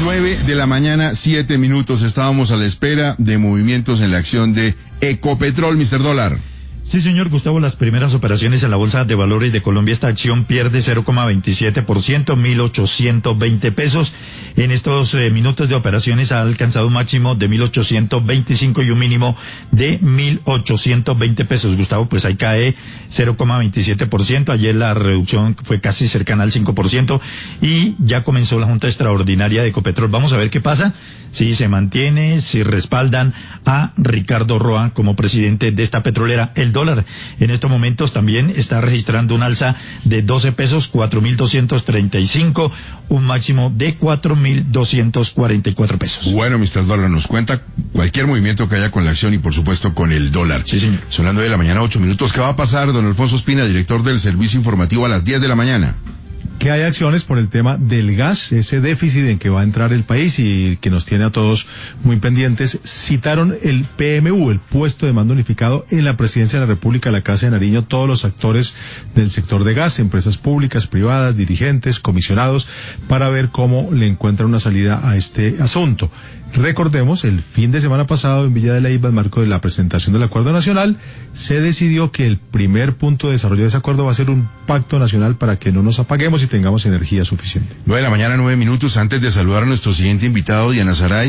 9:07 a.m. Estábamos a la espera de movimientos en la acción de Ecopetrol, Mr. Dólar. Sí, señor Gustavo, las primeras operaciones en la Bolsa de Valores de Colombia, esta acción pierde 0,27%, 1.820 pesos. En estos minutos de operaciones ha alcanzado un máximo de 1.825 y un mínimo de 1.820 pesos. Gustavo, pues ahí cae 0,27%. Ayer la reducción fue casi cercana al 5% y ya comenzó la Junta Extraordinaria de Ecopetrol. Vamos a ver qué pasa, si se mantiene, si respaldan a Ricardo Roa como presidente de esta petrolera. El dólar en estos momentos también está registrando un alza de 12 pesos, 4.235, un máximo de 4.244 pesos. Bueno, Mr. Dólar, nos cuenta cualquier movimiento que haya con la acción y por supuesto con el dólar. Sí, señor. Sonando de la mañana, 8 minutos. ¿Qué va a pasar, don Alfonso Espina, director del Servicio Informativo, a las 10 de la mañana? Que hay acciones por el tema del gas, ese déficit en que va a entrar el país y que nos tiene a todos muy pendientes. Citaron el PMU, el puesto de mando unificado en la Presidencia de la República, la Casa de Nariño, todos los actores del sector de gas, empresas públicas, privadas, dirigentes, comisionados, para ver cómo le encuentran una salida a este asunto. Recordemos, el fin de semana pasado en Villa de Leyva, en marco de la presentación del Acuerdo Nacional, se decidió que el primer punto de desarrollo de ese acuerdo va a ser un pacto nacional para que no nos apaguemos y tengamos energía suficiente. 9 de la mañana, 9 minutos. Antes de saludar a nuestro siguiente invitado, Diana Saray,